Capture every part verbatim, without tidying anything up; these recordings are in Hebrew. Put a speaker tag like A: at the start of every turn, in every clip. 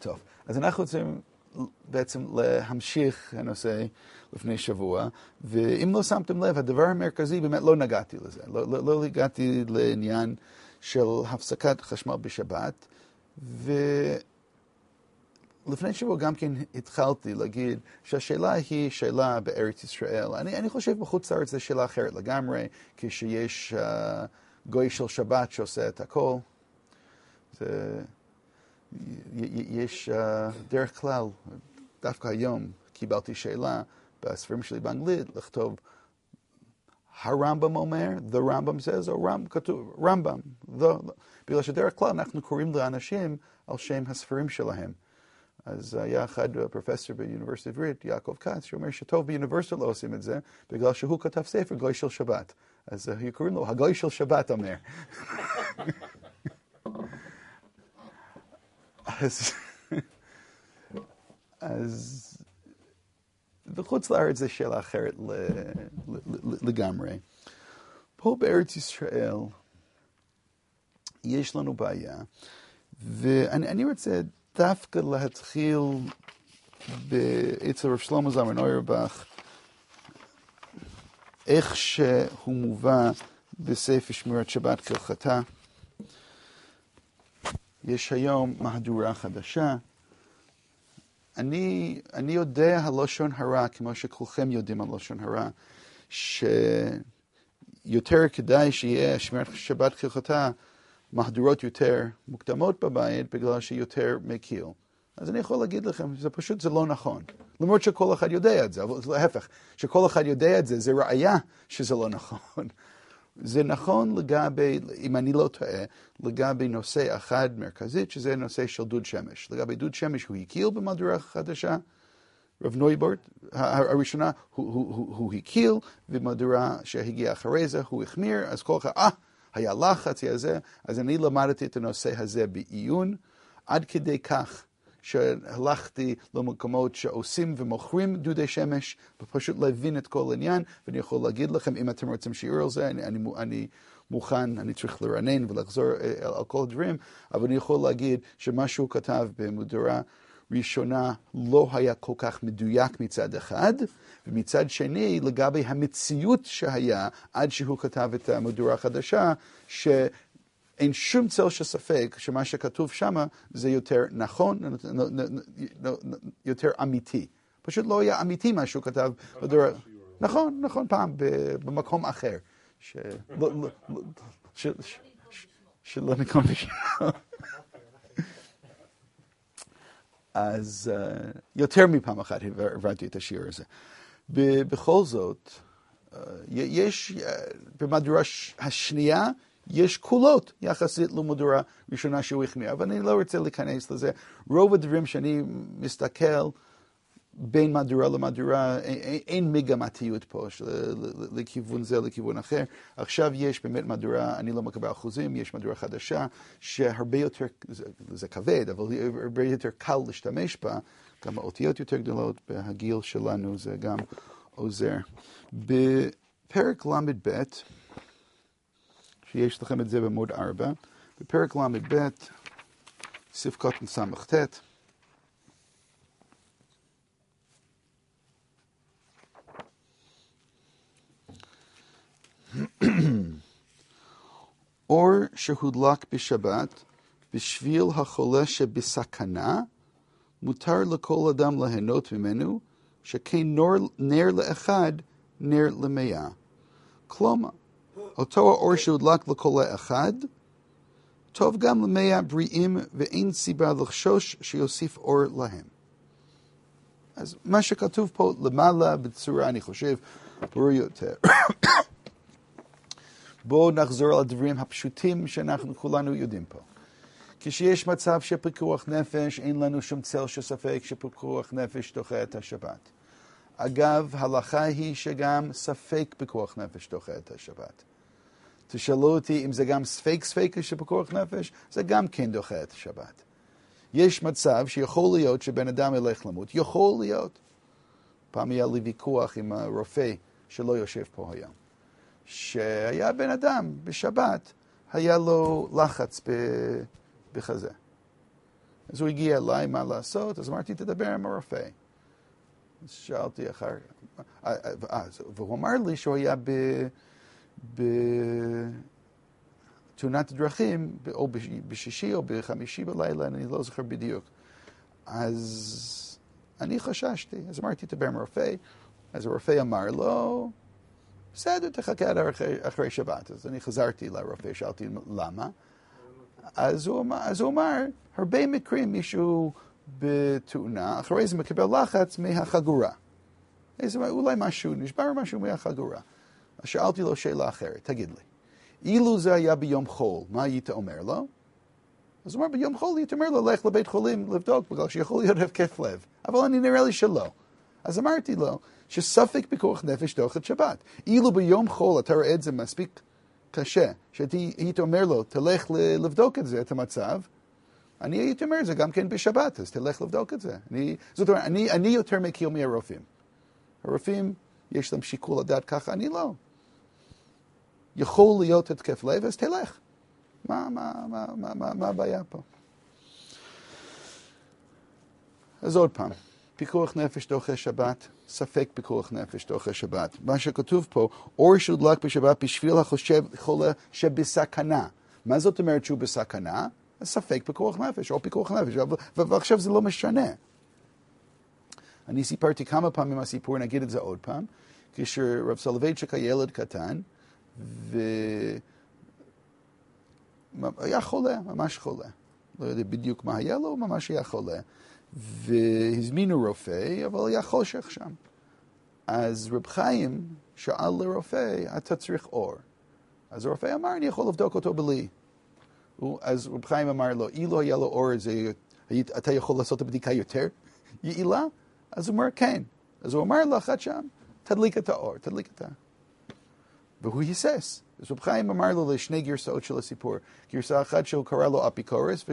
A: טוב, אז אנחנו רוצים בעצם להמשיך הנושא לפני שבוע, ואם לא שמתם לב, הדבר המרכזי, באמת לא נגעתי לזה. לא, לא, לא הגעתי לעניין של הפסקת חשמל בשבת, ולפני שבוע גם כן התחלתי להגיד שהשאלה היא שאלה בארץ ישראל. אני, אני חושב בחוץ לארץ זו שאלה אחרת לגמרי, כשיש uh, גוי של שבת שעושה את הכל. זה... יש uh, דרך כלל, דווקא היום קיבלתי שאלה בספרים שלי באנגלית, לכתוב הרמב"ם אומר, the Rambam says, או רמב, כתוב, רמב"ם. the, בגלל שדרך כלל אנחנו קוראים לאנשים על שם הספרים שלהם. אז היה אחד פרופסור באוניברסיטה העברית, יעקב כץ, שאומר שטוב באוניברסיטה לא עושים את זה, בגלל שהוא כתב ספר גוי של שבת. אז uh, קוראים לו, הגוי של שבת אומר. אז, אז בחוץ לארץ זה שאלה אחרת לגמרי. פה בארץ ישראל יש לנו בעיה, ואני רוצה דווקא להתחיל אצל רב שלמה זלמן אוירבך, איך שהוא מובא בספר שמירת שבת כהלכתה. יש היום מהדורה חדשה. אני, אני יודע הלשון הרע, כמו שכולכם יודעים הלשון הרע, שיותר כדאי שיהיה שמירת שבת כהלכתה מהדורות יותר מוקדמות בבית, בגלל שיותר מקיל. אז אני יכול להגיד לכם, זה פשוט, זה לא נכון. למרות שכל אחד יודע את זה, אבל זה להפך, שכל אחד יודע את זה, זה ראיה שזה לא נכון. זה נכון לגבי, אם אני לא טועה, לגבי נושא אחד מרכזית, שזה נושא של דוד שמש. לגבי דוד שמש הוא הקיל במהדורה חדשה, רב נויבורט, הראשונה הוא, הוא, הוא, הוא הקיל, במהדורה שהגיעה אחרי זה הוא החמיר, אז כל אחד, אה, היה לחץ, היה זה, אז אני למדתי את הנושא הזה בעיון, עד כדי כך שהלכתי למקומות שעושים ומוכרים דודי שמש, ופשוט להבין את כל העניין, ואני יכול להגיד לכם, אם אתם רוצים שיעור על זה, אני, אני, אני מוכן, אני צריך לרענן ולחזור על, על כל הדברים, אבל אני יכול להגיד שמה שהוא כתב במהדורה ראשונה לא היה כל כך מדויק מצד אחד, ומצד שני, לגבי המציאות שהיה, עד שהוא כתב את המהדורה החדשה, ש... אין שום צל של ספק שמה שכתוב שם זה יותר נכון, יותר אמיתי. פשוט לא היה אמיתי מה שהוא כתב. נכון, נכון, פעם, במקום אחר. שלא נקום בשביל. אז יותר מפעם אחת הבנתי את השיר הזה. בכל זאת, יש במהדורה השנייה, יש קולות יחסית למהדורה ראשונה שהוא החמיר, אבל אני לא רוצה להיכנס לזה. רוב הדברים שאני מסתכל בין מהדורה למהדורה, אין מגמתיות פה, לכיוון זה, לכיוון אחר. עכשיו יש באמת מהדורה, אני לא מקבל אחוזים, יש מהדורה חדשה, שהרבה יותר, זה, זה כבד, אבל הרבה יותר קל להשתמש בה, גם האותיות יותר גדולות, בהגיל שלנו זה גם עוזר. בפרק למד ב', שיש לכם את זה במוד ארבע, בפרק למד ב', סעיף קטן סמך ט', אור שהודלק בשבת, בשביל החולה שבסכנה, מותר לכל אדם ליהנות ממנו, שכן נר לאחד, נר למאה. כלומר, אותו האור שהודלק לכל אחד, טוב גם למאה בריאים, ואין סיבה לחשוש שיוסיף אור להם. אז מה שכתוב פה למעלה בצורה, אני חושב, ברור יותר. בואו נחזור על הדברים הפשוטים שאנחנו כולנו יודעים פה. כשיש מצב שפיקוח נפש, אין לנו שום צל של ספק שפיקוח נפש דוחה את השבת. אגב, ההלכה היא שגם ספק פיקוח נפש דוחה את השבת. תשאלו אותי אם זה גם ספק ספק שפיקוח נפש, זה גם כן דוחה את השבת. יש מצב שיכול להיות שבן אדם ילך למות, יכול להיות. פעם היה לי ויכוח עם הרופא שלא יושב פה היום. שהיה בן אדם בשבת, היה לו לחץ בחזה. אז הוא הגיע אליי מה לעשות, אז אמרתי, תדבר עם הרופא. אז שאלתי אחר, והוא אמר לי שהוא היה בתאונת דרכים, או בשישי או בחמישי בלילה, אני לא זוכר בדיוק. אז אני חששתי, אז אמרתי, תדבר עם הרופא, אז הרופא אמר לו, בסדר, תחכה עד אחרי שבת. אז אני חזרתי לרופא, שאלתי למה. אז הוא אמר, אז הוא אמר, הרבה מקרים מישהו בתאונה, אחרי זה מקבל לחץ מהחגורה. אז אולי משהו, נשבר משהו מהחגורה. אז שאלתי לו שאלה אחרת, תגיד לי, אילו זה היה ביום חול, מה היית אומר לו? אז הוא אמר, ביום חול היית אומר לו, לך לבית חולים לבדוק, בגלל שיכול להיות התקף לב. אבל אני נראה לי שלא. אז אמרתי לו, שספק פיקוח נפש דוחת שבת. אילו ביום חול אתה רואה את זה מספיק קשה, שהיית אומר לו, תלך לבדוק את זה, את המצב, אני הייתי אומר את זה גם כן בשבת, אז תלך לבדוק את זה. אני, זאת אומרת, אני, אני יותר מכיר מהרופאים. הרופאים, יש להם שיקול לדעת ככה, אני לא. יכול להיות התקף לב, אז תלך. מה, מה, מה, מה, מה, מה הבעיה פה? אז עוד פעם, פיקוח נפש דוחה שבת, ספק פיקוח נפש דוחה שבת. מה שכתוב פה, אור שהודלק בשבת בשביל החושב חולה שבסכנה. מה זאת אומרת שהוא בסכנה? ספק פיקוח נפש, או פיקוח נפש, ועכשיו זה לא משנה. אני סיפרתי כמה פעמים הסיפור, נגיד את זה עוד פעם, כשרב סולובייצ'יק היה ילד קטן, והיה חולה, ממש חולה. לא יודע בדיוק מה היה לו, ממש היה חולה. והזמינו רופא, אבל היה חושך שם. אז רב חיים שאל לרופא, אתה צריך אור. אז הרופא אמר, אני יכול לבדוק אותו בלי. אז רב חיים אמר לו, אילו היה לו אור, זה, אתה יכול לעשות את הבדיקה יותר יעילה? אז הוא אומר, כן. אז הוא אמר לאחת שם, תדליק את האור, תדליק את ה... והוא היסס. אז רב חיים אמר לו לשני גרסאות של הסיפור. גרסה אחת שהוא קרא לו אפיקורס,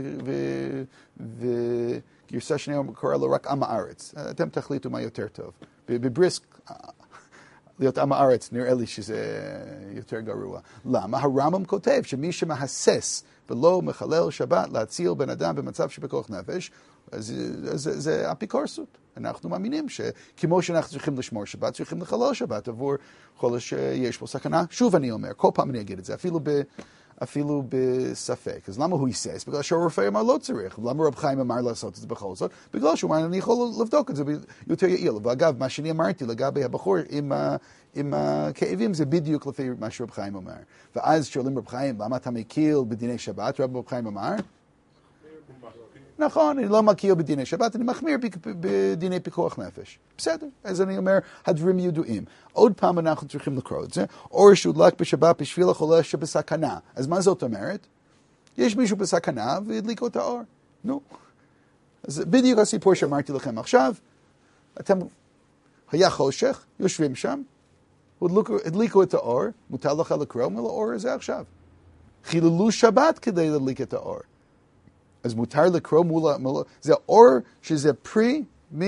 A: וגרסה שנייה הוא קרא לו רק עם הארץ. אתם תחליטו מה יותר טוב. בבריסק, להיות עם הארץ, נראה לי שזה יותר גרוע. למה? הרמב"ם כותב שמי שמהסס ולא מחלל שבת להציל בן אדם במצב שבכוח נפש, אז זה, זה אפיקורסות. אנחנו מאמינים שכמו שאנחנו צריכים לשמור שבת, צריכים לחלל שבת עבור חולה שיש פה סכנה. שוב אני אומר, כל פעם אני אגיד את זה, אפילו, ב, אפילו בספק. אז למה הוא היסס? בגלל שהרופא אמר לא צריך. למה רב חיים אמר לעשות את זה בכל זאת? בגלל שהוא אמר, אני יכול לבדוק את זה יותר יעיל. ואגב, מה שאני אמרתי לגבי הבחור עם, עם הכאבים, זה בדיוק לפי מה שרב חיים אומר. ואז שואלים רב חיים, למה אתה מקיל בדיני שבת? רב חיים אמר, נכון, אני לא מכיר בדיני שבת, אני מחמיר בדיני פיקוח נפש. בסדר, אז אני אומר, הדברים ידועים. עוד פעם אנחנו צריכים לקרוא את זה. אור שהודלק בשבת בשביל החולה שבסכנה. אז מה זאת אומרת? יש מישהו בסכנה והדליקו את האור. נו. אז בדיוק הסיפור שאמרתי לכם עכשיו, אתם, היה חושך, יושבים שם, הדליקו, הדליקו את האור, מותר לך לקרוא מול האור הזה עכשיו. חיללו שבת כדי להדליק את האור. אז מותר לקרוא מול, מול... זה אור שזה פרי מ...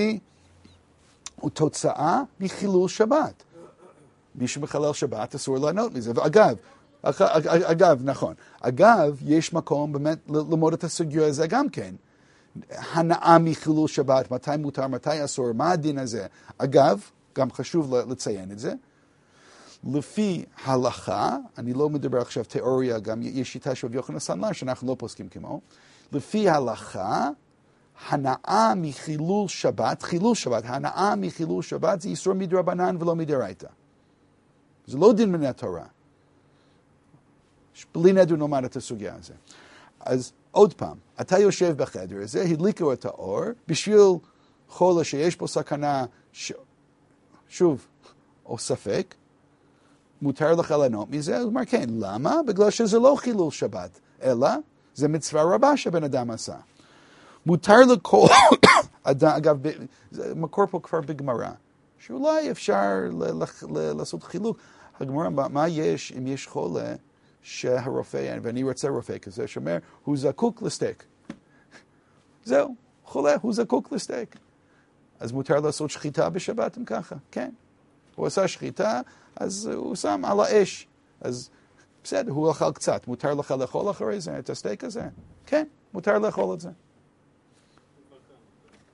A: ותוצאה מחילול שבת. מי שמחלל שבת אסור לענות מזה. ואגב, אגב, נכון. אגב, יש מקום באמת ללמוד את הסוגיה הזה גם כן. הנאה מחילול שבת, מתי מותר, מתי אסור, מה הדין הזה. אגב, גם חשוב לציין את זה. לפי הלכה, אני לא מדבר עכשיו תיאוריה, גם יש שיטה של רבי יוחנן סנדלר שאנחנו לא פוסקים כמו. לפי ההלכה, הנאה מחילול שבת, חילול שבת, הנאה מחילול שבת זה איסור מדרבנן ולא מדאורייתא. זה לא דין מן התורה. בלי נדר נאמר את הסוגיה הזה. אז עוד פעם, אתה יושב בחדר הזה, הדליקו את האור, בשביל חולה שיש פה סכנה, ש... שוב, או ספק, מותר לך לענות מזה? הוא אומר, כן, למה? בגלל שזה לא חילול שבת, אלא זה מצווה רבה שבן אדם עשה. מותר לכל אדם, אגב, זה מקור פה כבר בגמרא, שאולי אפשר ל- ל- לעשות חילוק. הגמרא, מה יש אם יש חולה שהרופא, ואני רוצה רופא כזה, שאומר, הוא זקוק לסטייק. זהו, חולה, הוא זקוק לסטייק. אז מותר לעשות שחיטה בשבת אם ככה, כן. הוא עשה שחיטה, אז הוא שם על האש. אז בסדר, הוא אכל קצת. מותר לך לאכול אחרי זה, את הסטייק הזה? כן, מותר לאכול את זה.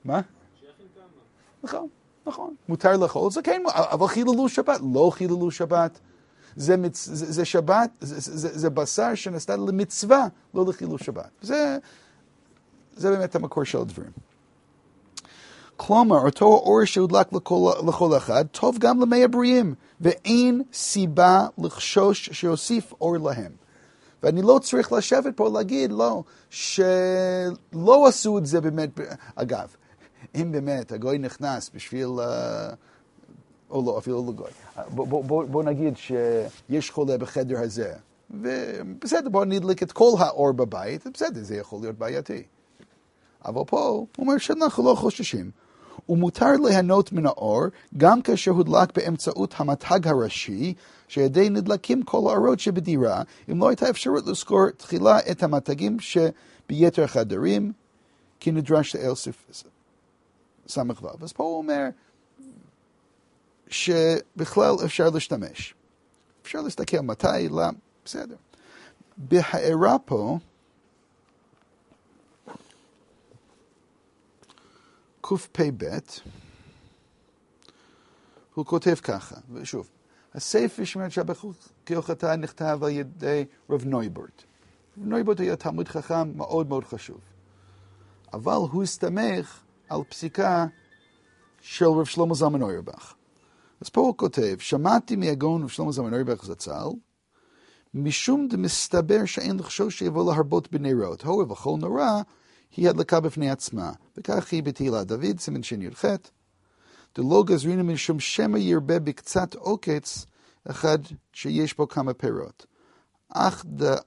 A: מה? נכון, נכון. מותר לאכול, זה כן, אבל חיללו שבת, לא חיללו שבת. זה, מצ... זה, זה שבת, זה, זה, זה בשר שנעשתה למצווה, לא לחילול שבת. זה, זה באמת המקור של הדברים. כלומר, אותו אור שהודלק לכל, לכל אחד, טוב גם למי הבריאים, ואין סיבה לחשוש שיוסיף אור להם. ואני לא צריך לשבת פה להגיד, לא, שלא עשו את זה באמת, אגב, אם באמת הגוי נכנס בשביל, או לא, אפילו לא גוי, בוא, בוא, בוא, בוא נגיד שיש חולה בחדר הזה, ובסדר, בוא נדליק את כל האור בבית, בסדר, זה יכול להיות בעייתי. אבל פה הוא אומר שאנחנו לא חוששים. ומותר ליהנות מן האור, גם כאשר הודלק באמצעות המתג הראשי, שידי נדלקים כל האורות שבדירה, אם לא הייתה אפשרות לזכור תחילה את המתגים שביתר החדרים, כי נדרש לאל סמך ו'. אז פה הוא אומר שבכלל אפשר להשתמש. אפשר להסתכל מתי, לא, בסדר. בהערה פה, קפ"ב, הוא כותב ככה, ושוב, הספר שמירת שבת כהלכתה נכתב על ידי רב נויבורט. רב נויבורט היה תלמיד חכם מאוד מאוד חשוב. אבל הוא הסתמך על פסיקה של רב שלמה זלמן אוירבך. אז פה הוא כותב, שמעתי מהגאון רב שלמה זלמן אוירבך זצ"ל, משום דמסתבר שאין לחשוש שיבוא להרבות בנרות, הו וכל נורה היא הדלקה בפני עצמה, וכך היא בתהילה דוד, סימן שין י"ח, דלא גזרינה משום שמא ירבה בקצת עוקץ אחד שיש בו כמה פירות. אך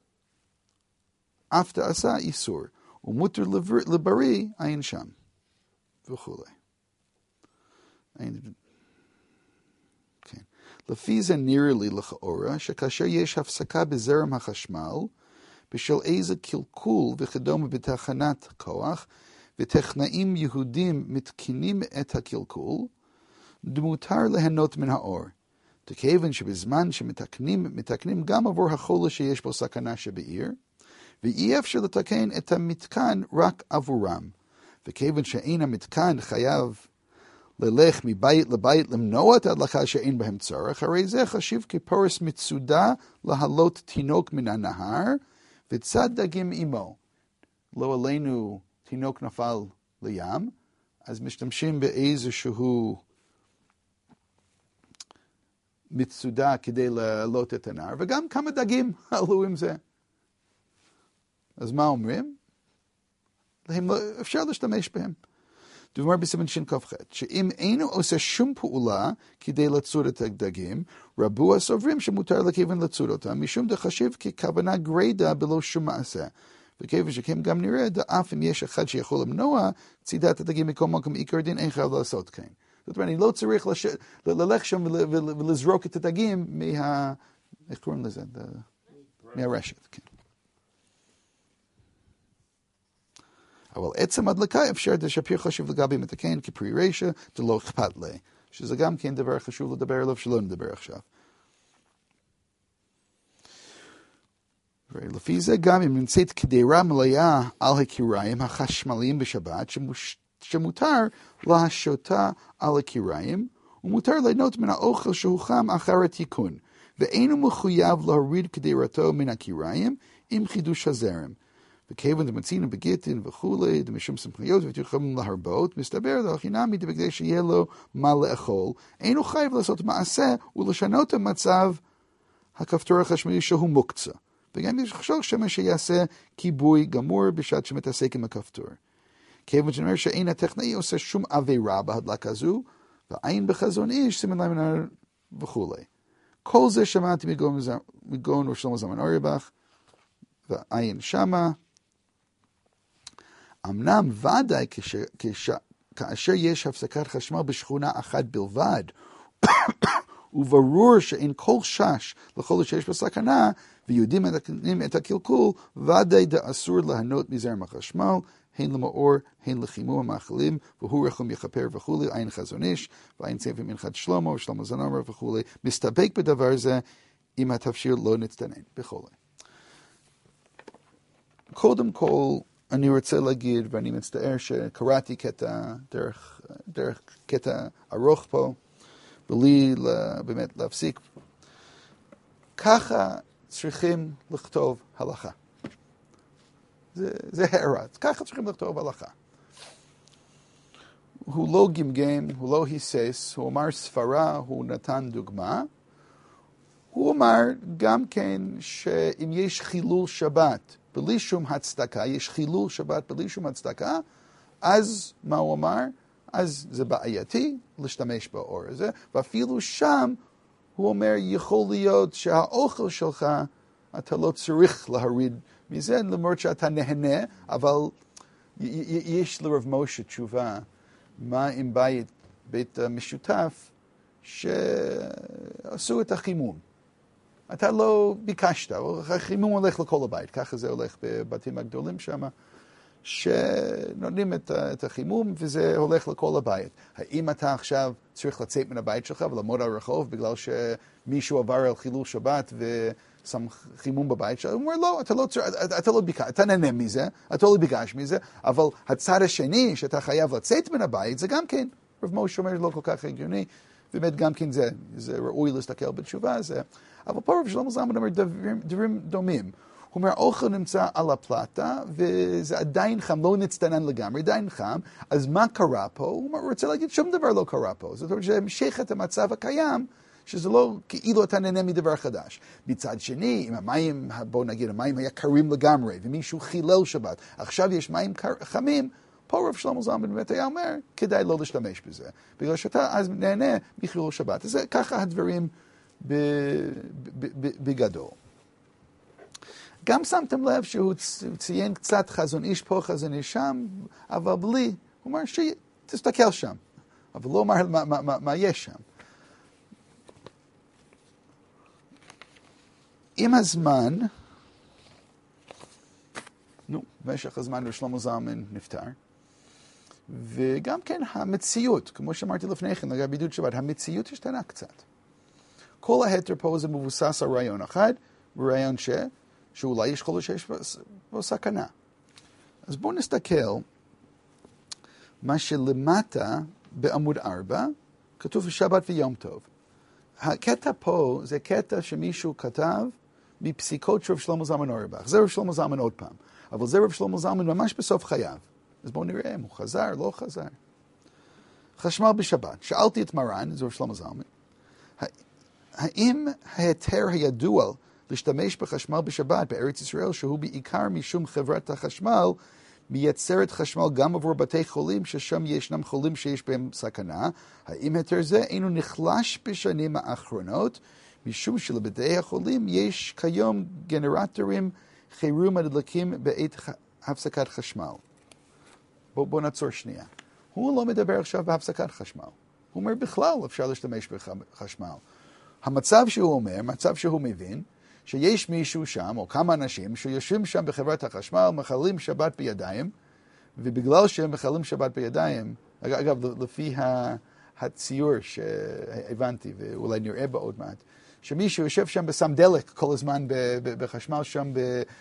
A: אף דעשה איסור, ומותר לבריא אין שם, וכו'. כן. לפי זה נראה לי לכאורה, שכאשר יש הפסקה בזרם החשמל, בשל איזה קלקול וכדומה בתחנת כוח, וטכנאים יהודים מתקינים את הקלקול, דמותר ליהנות מן האור. תכיוון שבזמן שמתקנים, מתקנים גם עבור החולה שיש בו סכנה שבעיר, ואי אפשר לתקן את המתקן רק עבורם. וכיוון שאין המתקן חייב ללך מבית לבית למנוע את ההדלקה שאין בהם צורך, הרי זה חשיב כפורס מצודה להעלות תינוק מן הנהר, וצד דגים עמו. לא עלינו תינוק נפל לים, אז משתמשים באיזשהו מצודה כדי להעלות את הנהר, וגם כמה דגים עלו עם זה. אז מה אומרים? אפשר להשתמש בהם. דובר בסימן שין כ"ח, שאם אינו עושה שום פעולה כדי לצוד את הדגים, רבו הסוברים שמותר לכיוון לצוד אותם, משום דחשיב ככוונה גרידא בלא שום מעשה. וכיוון שכם גם נראה, דאף אם יש אחד שיכול למנוע צידת הדגים מכל מקום עיקר דין, אין חייב לעשות כן. זאת אומרת, אני לא צריך לש... ללך שם ול... ולזרוק את הדגים מה... איך קוראים לזה? מהרשת, כן. אבל עצם הדלקה אפשר לשפר חשוב לגבי מתקן כפרי רשע, זה לא אכפת לי. שזה גם כן דבר חשוב לדבר עליו שלא נדבר עכשיו. ולפי זה גם אם נמצאת קדירה מלאה על הקיריים החשמליים בשבת, שמוש... שמותר להשותה על הקיריים, ומותר ליהנות מן האוכל שהוכם אחר התיקון, ואינו מחויב להוריד קדירתו מן הקיריים עם חידוש הזרם. וכיוון דמצינו בגיטין וכולי, דמשום סמכויות ותיכולים להרבות, מסתבר לו חינמי בכדי שיהיה לו מה לאכול, אינו חייב לעשות מעשה ולשנות את המצב הכפתור החשמלי שהוא מוקצה. וגם יש לחשוב שמה שיעשה כיבוי גמור בשעת שמתעסק עם הכפתור. כיוון שאומר שאין הטכנאי עושה שום עבירה בהדלקה זו, ועין בחזון איש סימן להם וכולי. כל זה שמעתי מגאון רב שלמה זלמן אוירבך, ועין שמה. אמנם ודאי כאשר יש הפסקת חשמל בשכונה אחת בלבד, וברור שאין כל שש לכל שיש בסכנה, ויודעים את הקלקול, ודאי דאסור ליהנות מזרם החשמל, הן למאור, הן לחימום המאכלים, והוא רחום יכפר וכולי, עין חזון איש, ועין ספר מנחת שלמה, ושלמה זנומר וכולי, מסתפק בדבר זה, אם התפשיר לא נצטנן, בכולי. קודם כל, אני רוצה להגיד, ואני מצטער שקראתי קטע דרך, דרך קטע ארוך פה, בלי באמת להפסיק. ככה צריכים לכתוב הלכה. זה, זה הערה. ככה צריכים לכתוב הלכה. הוא לא גמגם, הוא לא היסס, הוא אמר ספרה, הוא נתן דוגמה. הוא אמר גם כן שאם יש חילול שבת בלי שום הצדקה, יש חילול שבת בלי שום הצדקה, אז מה הוא אמר? אז זה בעייתי להשתמש באור הזה, ואפילו שם הוא אומר, יכול להיות שהאוכל שלך, אתה לא צריך להוריד מזה, למרות שאתה נהנה, אבל יש לרב משה תשובה, מה עם בית, בית משותף, שעשו את החימום. אתה לא ביקשת, החימום הולך לכל הבית, ככה זה הולך בבתים הגדולים שם, שנותנים את, את החימום וזה הולך לכל הבית. האם אתה עכשיו צריך לצאת מן הבית שלך ולעמוד על הרחוב בגלל שמישהו עבר על חילול שבת ושם חימום בבית שלך? הוא אומר, לא, אתה לא, אתה, אתה לא ביקש, אתה נהנה מזה, אתה לא ביקש מזה, אבל הצד השני שאתה חייב לצאת מן הבית זה גם כן, רב משה אומר, לא כל כך הגיוני, באמת גם כן זה, זה ראוי להסתכל בתשובה הזה. אבל פה רב שלמה זלמן אומר דברים, דברים דומים. הוא אומר, אוכל נמצא על הפלטה, וזה עדיין חם, לא נצטנן לגמרי, עדיין חם, אז מה קרה פה? הוא אומר, הוא רוצה להגיד, שום דבר לא קרה פה. זאת אומרת, זה המשך את המצב הקיים, שזה לא כאילו אתה נהנה מדבר חדש. מצד שני, אם המים, בוא נגיד, המים היה קרים לגמרי, ומישהו חילל שבת, עכשיו יש מים חמים, פה רב שלמה זלמן באמת היה אומר, כדאי לא להשתמש בזה, בגלל שאתה אז נהנה מחילול שבת. אז ככה הדברים בגדול. גם שמתם לב שהוא ציין קצת חזון איש פה, חזון איש שם, אבל בלי, הוא אומר שתסתכל שם, אבל לא אומר מה, מה, מה, מה יש שם. עם הזמן, נו, במשך הזמן רב שלמה זלמן נפטר, וגם כן המציאות, כמו שאמרתי לפני כן, לגבי בידוד שבת, המציאות השתנה קצת. כל ההתר פה זה מבוסס על רעיון אחד, רעיון ש... שאולי יש כל שיש בו סכנה. אז בואו נסתכל, מה שלמטה בעמוד ארבע, כתוב שבת ויום טוב. הקטע פה זה קטע שמישהו כתב מפסיקות של רב שלמה זלמן אוירבך. זה רב שלמה זלמן עוד פעם, אבל זה רב שלמה זלמן ממש בסוף חייו. אז בואו נראה אם הוא חזר, לא חזר. חשמל בשבת. שאלתי את מרן, זה רב שלמה זלמן, האם ההיתר הידוע להשתמש בחשמל בשבת בארץ ישראל, שהוא בעיקר משום חברת החשמל, מייצרת חשמל גם עבור בתי חולים, ששם ישנם חולים שיש בהם סכנה, האם היתר זה אינו נחלש בשנים האחרונות, משום שלבתי החולים יש כיום גנרטורים חירום הדלקים בעת הפסקת חשמל. בוא, בוא נעצור שנייה. הוא לא מדבר עכשיו בהפסקת חשמל. הוא אומר בכלל אפשר להשתמש בחשמל. המצב שהוא אומר, מצב שהוא מבין, שיש מישהו שם, או כמה אנשים, שיושבים שם בחברת החשמל, מחללים שבת בידיים, ובגלל שהם מחללים שבת בידיים, אגב, לפי הציור שהבנתי, ואולי נראה בעוד מעט, שמישהו יושב שם בשם דלק כל הזמן בחשמל שם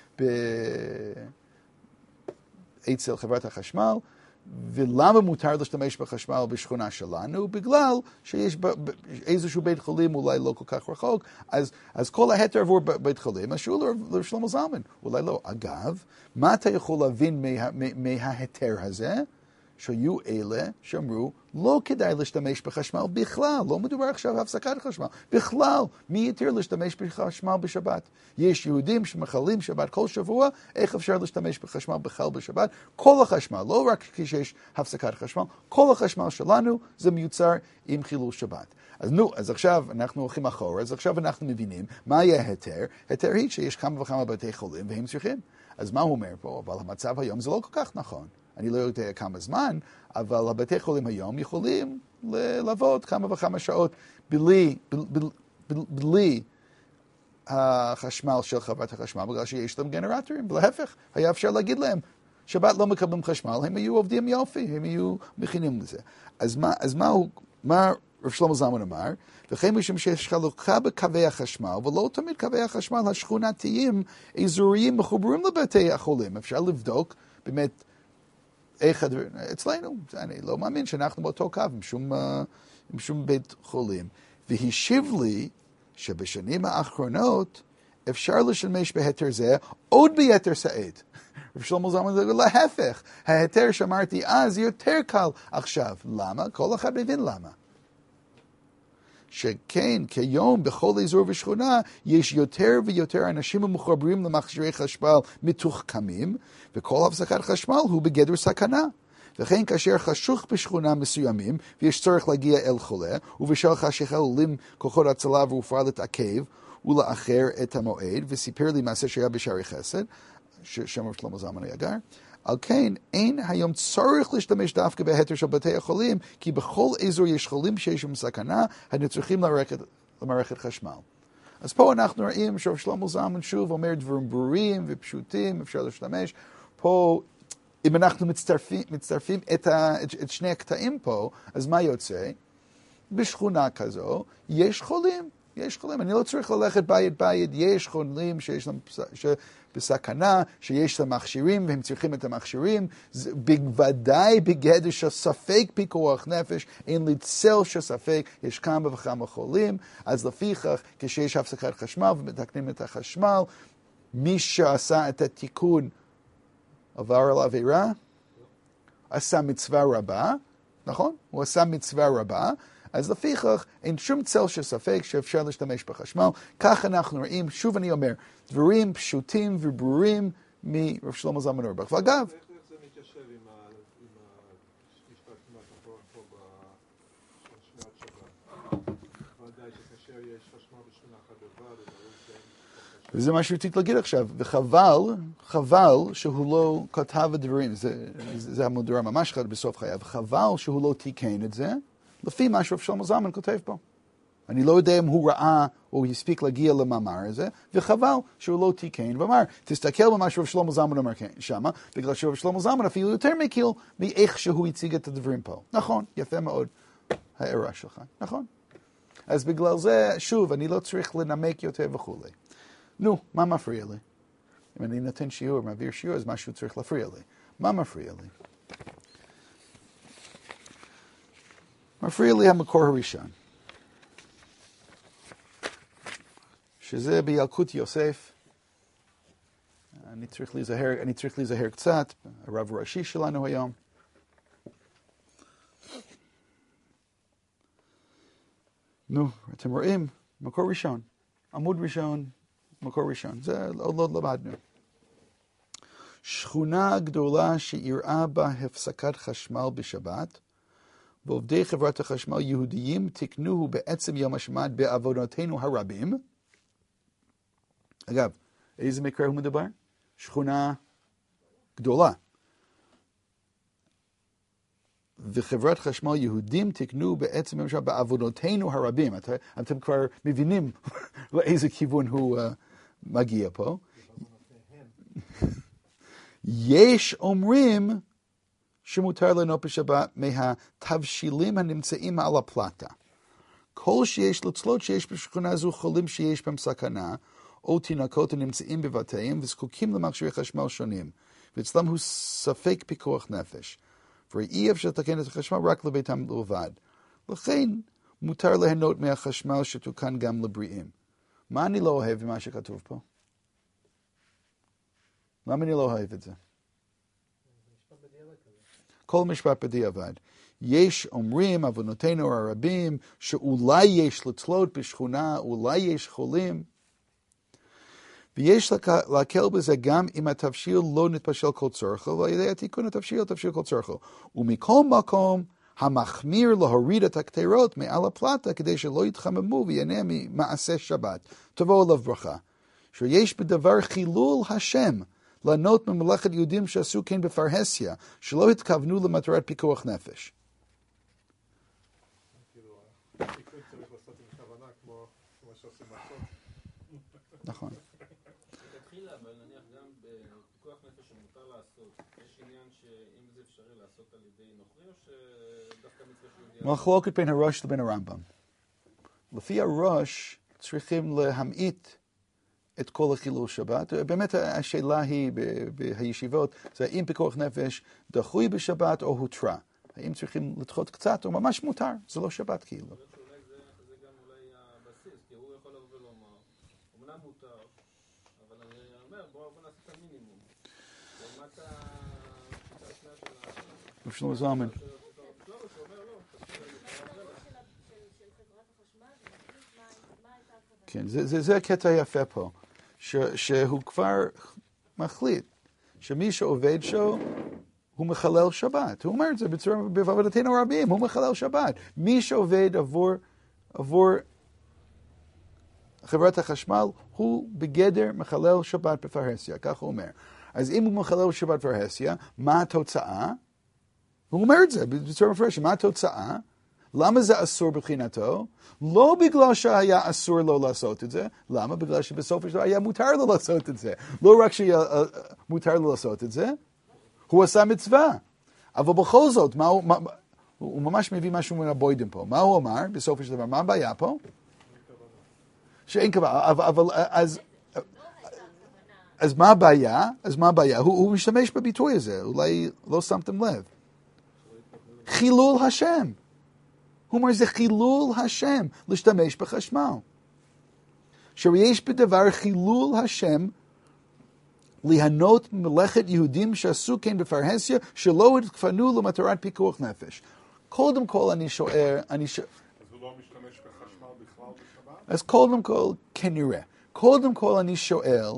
A: אצל חברת החשמל, ולמה מותר להשתמש בחשמל בשכונה שלנו? בגלל שיש איזשהו בית חולים אולי לא כל כך רחוק, אז, אז כל ההתר עבור בית חולים, אז שהוא לרב שלמה זלמן, אולי לא. אגב, מה אתה יכול להבין מה, מה, מההתר הזה? שהיו אלה שאמרו, לא כדאי להשתמש בחשמל בכלל, לא מדובר עכשיו בהפסקת חשמל, בכלל, מי יתיר להשתמש בחשמל בשבת? יש יהודים שמחללים שבת כל שבוע, איך אפשר להשתמש בחשמל בכלל בשבת? כל החשמל, לא רק כשיש הפסקת חשמל, כל החשמל שלנו זה מיוצר עם חילול שבת. אז נו, אז עכשיו אנחנו הולכים אחורה, אז עכשיו אנחנו מבינים מה יהיה היתר. היתר היא שיש כמה וכמה בתי חולים והם צריכים. אז מה הוא אומר פה? אבל המצב היום זה לא כל כך נכון. אני לא יודע כמה זמן, אבל הבתי חולים היום יכולים לעבוד כמה וכמה שעות בלי, בלי, בלי, בלי החשמל של חברת החשמל, בגלל שיש להם גנרטורים. ולהפך, היה אפשר להגיד להם, שבת לא מקבלים חשמל, הם היו עובדים יופי, הם היו מכינים לזה. אז מה, אז מה הוא, מה רב שלמה זלמן אמר? וכן משום שיש חלוקה בקווי החשמל, ולא תמיד קווי החשמל השכונתיים אזוריים מחוברים לבתי החולים. אפשר לבדוק באמת, איך הדברים, אצלנו, אני לא מאמין שאנחנו באותו קו עם שום, עם שום בית חולים. והשיב לי שבשנים האחרונות אפשר לשמש בהיתר זה עוד ביתר שאת. רב שלמה זלמן זה להפך. ההיתר שאמרתי אז יותר קל עכשיו. למה? כל אחד מבין למה. שכן, כיום בכל אזור ושכונה יש יותר ויותר אנשים המחוברים למכשירי חשמל מתוחכמים, וכל הפסקת חשמל הוא בגדר סכנה. וכן כאשר חשוך בשכונה מסוימים, ויש צורך להגיע אל חולה, ובשל חשיכה עולים כוחות הצלה ורפואה להתעכב ולאחר את המועד, וסיפר לי מעשה שהיה בשערי חסד, ששם רב שלמה זלמן היה גר, על כן, אין היום צורך להשתמש דווקא בהיתר של בתי החולים, כי בכל אזור יש חולים שיש עם סכנה, הנצרכים למערכת חשמל. אז פה אנחנו רואים שרב שלמה זלמן שוב אומר דברים ברורים ופשוטים, אפשר להשתמש. פה, אם אנחנו מצטרפים, מצטרפים את, ה, את, את שני הקטעים פה, אז מה יוצא? בשכונה כזו יש חולים. יש חולים, אני לא צריך ללכת בית בית, יש חולים שיש להם ש... בסכנה, שיש להם מכשירים והם צריכים את המכשירים, בוודאי בגדר של ספק פיקוח נפש, אין לי צל של ספק, יש כמה וכמה חולים, אז לפיכך כשיש הפסקת חשמל ומתקנים את החשמל, מי שעשה את התיקון עבר על עבירה, עשה מצווה רבה, נכון? הוא עשה מצווה רבה, אז לפיכך אין שום צל של ספק שאפשר להשתמש בחשמל. כך אנחנו רואים, שוב אני אומר, דברים פשוטים וברורים מרב שלמה זלמן אוירבך. ואגב,
B: איך זה מתיישב עם המשפט כמעט אחרון פה בשמירת שבת? ודאי שכאשר יש חשמל בשכונה אחת בלבד,
A: וזה מה שרציתי להגיד עכשיו, וחבל, חבל שהוא לא כתב את דברים, זה, זה המודרה ממש חד בסוף חייו, חבל שהוא לא תיקן את זה, לפי מה שרב שלמה זלמן כותב פה. אני לא יודע אם הוא ראה או הספיק להגיע למאמר הזה, וחבל שהוא לא תיקן, ואמר, תסתכל במה שרב שלמה זלמן אומר שמה, בגלל שרב שלמה זלמן אפילו יותר מקיל מאיך שהוא הציג את הדברים פה. נכון, יפה מאוד, הערה שלך, נכון. אז בגלל זה, שוב, אני לא צריך לנמק יותר וכו'. נו, מה מפריע לי? אם אני נותן שיעור, מעביר שיעור, אז משהו צריך להפריע לי. מה מפריע לי? מפריע לי המקור הראשון, שזה בילקוט יוסף. אני צריך להיזהר, אני צריך להיזהר קצת, הרב הראשי שלנו היום. נו, אתם רואים, מקור ראשון, עמוד ראשון, מקור ראשון, זה עוד לא למדנו. שכונה גדולה שאירעה בה הפסקת חשמל בשבת, ועובדי חברת החשמל יהודיים תקנוהו בעצם יום השבת בעוונותינו הרבים. אגב, איזה מקרה הוא מדבר? שכונה גדולה. וחברת חשמל יהודים תקנו בעצם יום השבת בעוונותינו הרבים. את, אתם כבר מבינים לאיזה כיוון הוא uh, מגיע פה. יש אומרים שמותר ליהנות בשבת מהתבשילים הנמצאים על הפלטה. כל שיש לצלות שיש בשכונה זו חולים שיש בהם סכנה, או תינוקות הנמצאים בבתיהם וזקוקים למכשירי חשמל שונים, ואצלם הוא ספק פיקוח נפש. ואי אפשר לתקן את החשמל רק לביתם לבד. לכן מותר ליהנות מהחשמל שתוקן גם לבריאים. מה אני לא אוהב במה שכתוב פה? למה אני לא אוהב את זה? כל משפט בדיעבד. יש אומרים, עוונותינו הרבים, שאולי יש לצלות בשכונה, אולי יש חולים. ויש להקל בזה גם אם התבשיל לא נתבשל כל צורכו, ועל ידי התיקון התבשיל תבשיל כל צורכו. ומכל מקום, המחמיר להוריד את הקטרות מעל הפלטה, כדי שלא יתחממו ויהנה ממעשה שבת. תבואו עליו ברכה. שיש בדבר חילול השם, לענות ממלאכת יהודים שעשו כן בפרהסיה, שלא התכוונו למטרת פיקוח נפש. נכון.
C: תתחילה, אבל נניח גם בפיקוח נפש שמותר לעשות, יש עניין שאם זה אפשרי לעשות על ידי נוכרי, או שדווקא מצווה שיהודי...
A: מחלוקת בין הראש לבין הרמב"ם. לפי הראש צריכים להמעיט את כל החילול שבת. באמת השאלה היא בישיבות, זה האם פיקוח נפש דחוי בשבת או הותרה. האם צריכים לדחות קצת או ממש מותר, זה לא שבת כאילו.
C: אולי זה, זה גם אולי הבסיס, כי הוא יכול לבוא ולומר, אמנם מותר, אבל אני אומר, בואו בוא נעשה את המינימום. לעומת השיטה השנייה של ה...
A: שלמה זלמן. כן, זה, זה, זה הקטע היפה פה, ש, שהוא כבר מחליט שמי שעובד שו הוא מחלל שבת. הוא אומר את זה בצורה, בעבודתנו רבים, הוא מחלל שבת. מי שעובד עבור, עבור חברת החשמל, הוא בגדר מחלל שבת בפרהסיה, כך הוא אומר. אז אם הוא מחלל שבת בפרהסיה, מה התוצאה? הוא אומר את זה בצורה מפורשת, מה התוצאה? למה זה אסור מבחינתו? לא בגלל שהיה אסור לו לעשות את זה. למה? בגלל שבסוף של דבר היה מותר לו לעשות את זה. לא רק שהיה מותר לו לעשות את זה, הוא עשה מצווה. אבל בכל זאת, מה הוא, מה, הוא ממש מביא משהו מן הבוידים פה. מה הוא אמר בסוף של דבר? מה הבעיה פה? שאין כוונה. אבל, אבל אז, אז מה הבעיה? אז מה הבעיה? הוא, הוא משתמש בביטוי הזה. אולי לא שמתם לב. חילול השם. הוא אומר, זה חילול השם, להשתמש בחשמל. שיש בדבר חילול השם, ליהנות ממלאכת יהודים שעשו כן בפרהסיה, שלא התכוונו למטרת פיקוח נפש. קודם כל אני שואל, אני שואל...
B: אז הוא לא משתמש בחשמל בכלל בשבת?
A: אז קודם כל, כנראה. קודם כל אני שואל,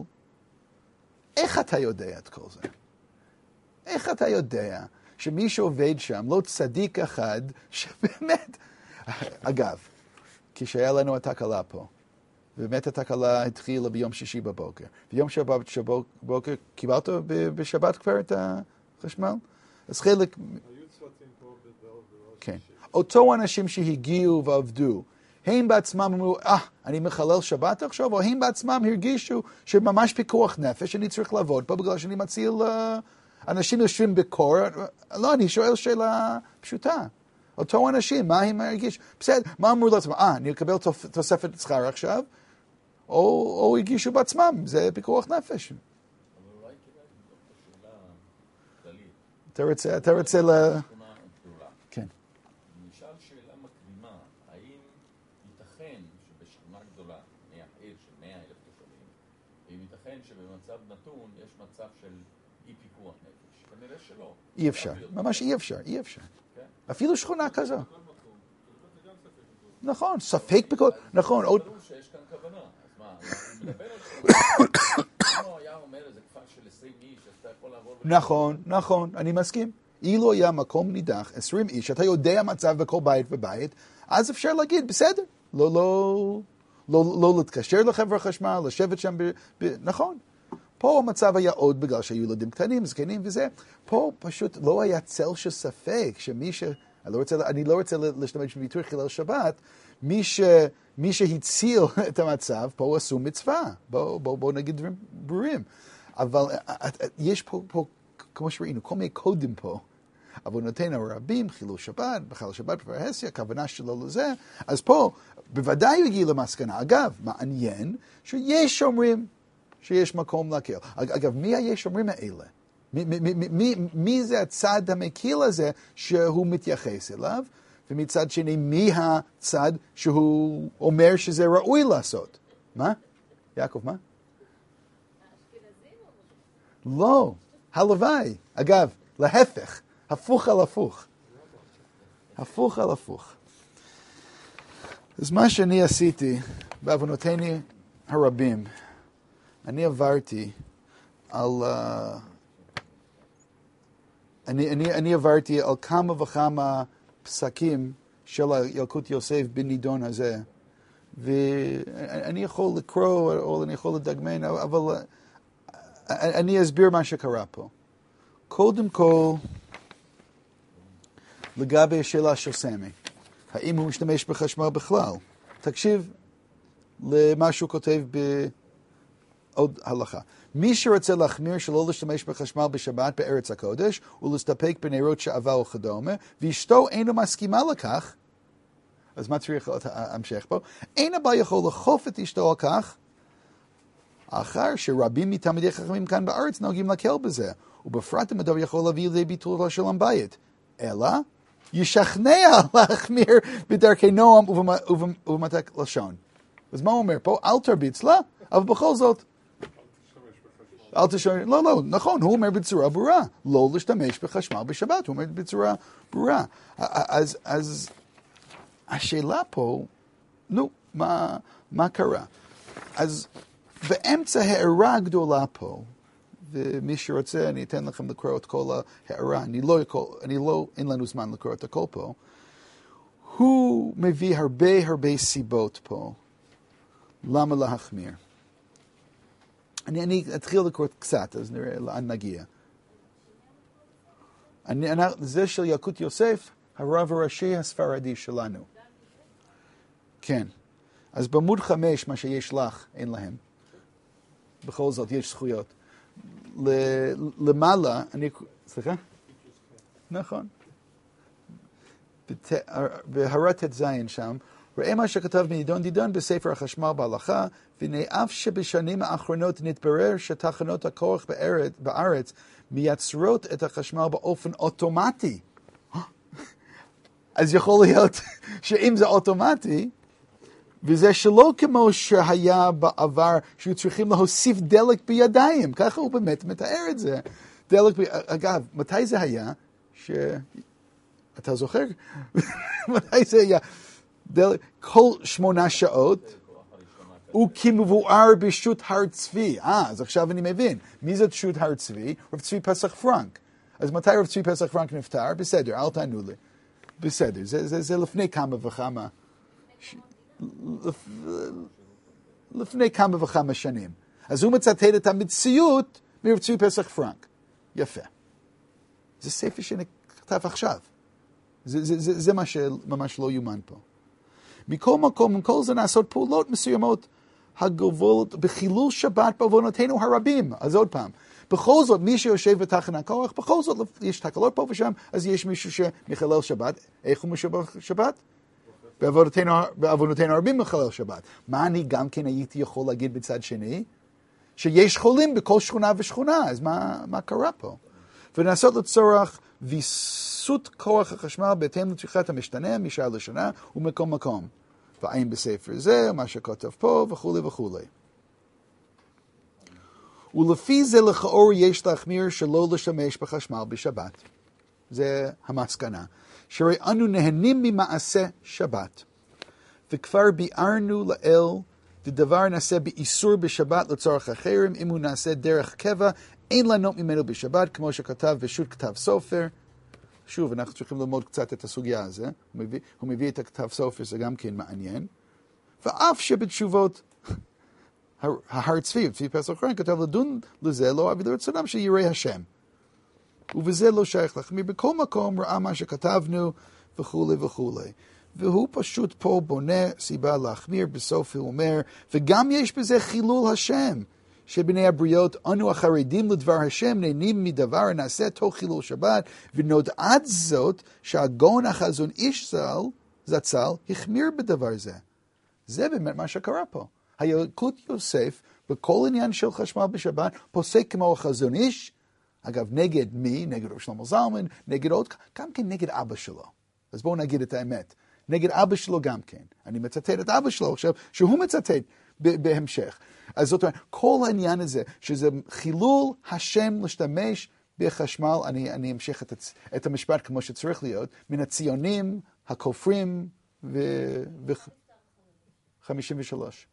A: איך אתה יודע את כל זה? איך אתה יודע? שמי שעובד שם, לא צדיק אחד, שבאמת... אגב, כשהיה לנו התקלה פה, באמת התקלה התחילה ביום שישי בבוקר. ביום שבת בבוקר, קיבלת בשבת כבר את החשמל? אז חלק...
B: היו צוותים פה בדל ולא
A: כן. אותו אנשים שהגיעו ועבדו, הם בעצמם אמרו, אה, אני מחלל שבת עכשיו, או הם בעצמם הרגישו שממש פיקוח נפש, אני צריך לעבוד פה בגלל שאני מציל... אנשים יושבים בקור, לא, אני שואל שאלה פשוטה. אותו אנשים, מה הם הרגיש? בסדר, מה אמרו לעצמם? אה, אני אקבל תוספת שכר עכשיו, או, או הגישו בעצמם, זה פיקוח נפש.
D: אבל אולי כדאי לבדוק את השאלה כללית.
A: אתה רוצה, אתה רוצה ל... כן.
D: נשאל שאלה מקדימה, האם ייתכן שבשכונה גדולה, נניח עיר של מאה אלף תושבים, האם ייתכן שבמצב נתון יש מצב של אי פיקוח נפש? כנראה שלא.
A: אי אפשר, ממש אי אפשר, אי אפשר. אפילו שכונה כזו. נכון, ספק פיקוח, נכון, עוד...
D: ברור שיש כאן כוונה, אז מה, הוא מדבר על שכונה, אם הוא היה אומר איזה כפר של עשרים איש, אז אתה יכול לעבור...
A: נכון, נכון, אני מסכים. אילו היה מקום נידח, עשרים איש, אתה יודע מצב בכל בית ובית, אז אפשר להגיד, בסדר, לא, לא, לא, לא להתקשר לחברת חשמל, לשבת שם, ב, ב, נכון. פה המצב היה עוד בגלל שהיו ילדים קטנים, זקנים וזה. פה פשוט לא היה צל של ספק שמי ש... אני לא רוצה, אני לא רוצה להשתמש בביטוי חילול שבת, מי, ש, מי שהציל את המצב, פה עשו מצווה. בואו בוא, בוא נגיד דברים ברורים. אבל יש פה, פה, כמו שראינו, כל מיני קודים פה. עוונותינו רבים, חילול שבת, בחלל שבת בפרהסיה, הכוונה שלו לזה. אז פה, בוודאי הוא הגיע למסקנה. אגב, מעניין שיש שומרים שיש מקום להקל. אגב, מי היש אומרים האלה? מי, מי, מי, מי, מי זה הצד המקיל הזה שהוא מתייחס אליו? ומצד שני, מי הצד שהוא אומר שזה ראוי לעשות? מה? יעקב, מה? לא, הלוואי. אגב, להפך, הפוך על הפוך. הפוך על הפוך. אז מה שאני עשיתי, בעוונותינו הרבים, אני עברתי על... Uh, אני, אני, אני עברתי על כמה וכמה פסקים של ילקוט יוסף בנידון הזה. ואני יכול לקרוא או אני יכול לדגמן, אבל uh, אני אסביר מה שקרה פה. קודם כל, לגבי השאלה של סמי, האם הוא משתמש בחשמל בכלל? תקשיב למה שהוא כותב ב... עוד הלכה. מי שרוצה להחמיר שלא להשתמש בחשמל בשבת בארץ הקודש, ולהסתפק בנרות שעבה וכדומה, ואשתו אינו מסכימה לכך, אז מה צריך להיות ההמשך פה? אין הבא יכול לחוף את אשתו על כך, אחר שרבים מתלמידי חכמים כאן בארץ נוהגים להקל בזה, ובפרט אם הדבר יכול להביא לידי ביטול שלום בית. אלא ישכנע להחמיר בדרכי נועם ובמתק לשון. אז מה הוא אומר פה? אל תרביץ לה, אבל בכל זאת, אל תשתמש, לא, לא, נכון, הוא אומר בצורה ברורה, לא להשתמש בחשמל בשבת, הוא אומר בצורה ברורה. אז, אז השאלה פה, נו, מה, מה קרה? אז באמצע הערה גדולה פה, ומי שרוצה, אני אתן לכם לקרוא את כל הערה, אני לא, אני לא, אין לנו זמן לקרוא את הכל פה, הוא מביא הרבה הרבה סיבות פה, למה להחמיר. אני, אני אתחיל לקרוא קצת, אז נראה לאן נגיע. אני, אני, זה של ילקוט יוסף, הרב הראשי הספרדי שלנו. כן. אז בעמוד חמש, מה שיש לך, אין להם. בכל זאת, יש זכויות. למעלה, אני... סליחה? נכון. בהרת את זין שם, ראה מה שכתב מנידון דידון בספר החשמל בהלכה, והנה אף שבשנים האחרונות נתברר שתחנות הכוח בארץ, בארץ מייצרות את החשמל באופן אוטומטי. אז יכול להיות שאם זה אוטומטי, וזה שלא כמו שהיה בעבר, שהיו צריכים להוסיף דלק בידיים. ככה הוא באמת מתאר את זה. דלק ב... אגב, מתי זה היה? ש... אתה זוכר? מתי זה היה? דלק... כל שמונה שעות, וכמבואר בשו"ת הר צבי. אה, אז עכשיו אני מבין. מי זאת שו"ת הר צבי? רב צבי פסח פרנק. אז מתי רב צבי פסח פרנק נפטר? בסדר, אל תענו לי. בסדר, זה, זה, זה לפני כמה וכמה... ש... לפני כמה וכמה שנים. אז הוא מצטט את המציאות מרב צבי פסח פרנק. יפה. זה ספר שנכתב עכשיו. זה, זה, זה, זה מה שממש לא יומן פה. מכל מקום, מכל זה נעשות פעולות מסוימות הגובלות בחילול שבת בעוונותינו הרבים. אז עוד פעם, בכל זאת, מי שיושב בתחנת כוח, בכל זאת יש תקלות פה ושם, אז יש מישהו שמחלל שבת. איך הוא משבח שבת? בעוונותינו הרבים מחלל שבת. מה אני גם כן הייתי יכול להגיד בצד שני? שיש חולים בכל שכונה ושכונה, אז מה, מה קרה פה? ונעשות לצורך ויסות כוח החשמל בהתאם לצריכת המשתנה משעה לשנה ומקום מקום. והאם בספר זה, מה שכתב פה וכו' וכו'. ולפי זה לכאור יש להחמיר שלא לשמש בחשמל בשבת. זה המסקנה. שהרי אנו נהנים ממעשה שבת. וכבר ביארנו לאל, ודבר נעשה באיסור בשבת לצורך אחרים, אם הוא נעשה דרך קבע, אין לנו ממנו בשבת, כמו שכתב בשו"ת כתב סופר. שוב, אנחנו צריכים ללמוד קצת את הסוגיה הזו. הוא מביא, הוא מביא את הכתב סופר, זה גם כן מעניין. ואף שבתשובות, ההר צבי, צבי פסח פרנק, כתב לדון לזה, לא אבי לרצונם שירא השם. ובזה לא שייך להחמיר. בכל מקום ראה מה שכתבנו וכו' וכו'. והוא פשוט פה בונה סיבה להחמיר, בסוף הוא אומר, וגם יש בזה חילול השם, שבני הבריות אנו החרדים לדבר השם נהנים מדבר נעשה תוך חילול שבת, ונודעת זאת שהגאון החזון איש ז"ל, זצ"ל, החמיר בדבר זה. זה באמת מה שקרה פה. הילקוט יוסף, בכל עניין של חשמל בשבת, פוסק כמו החזון איש, אגב, נגד מי? נגד רב שלמה זלמן, נגד עוד, גם כן נגד אבא שלו. אז בואו נגיד את האמת. נגד אבא שלו גם כן. אני מצטט את אבא שלו עכשיו, שהוא מצטט בהמשך. אז זאת אומרת, כל העניין הזה, שזה חילול השם להשתמש בחשמל, אני, אני אמשיך את, את המשפט כמו שצריך להיות, מן הציונים, הכופרים ו... ו... חמישים ושלוש.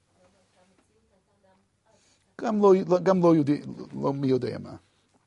A: גם לא, גם לא יודע, לא מי יודע מה.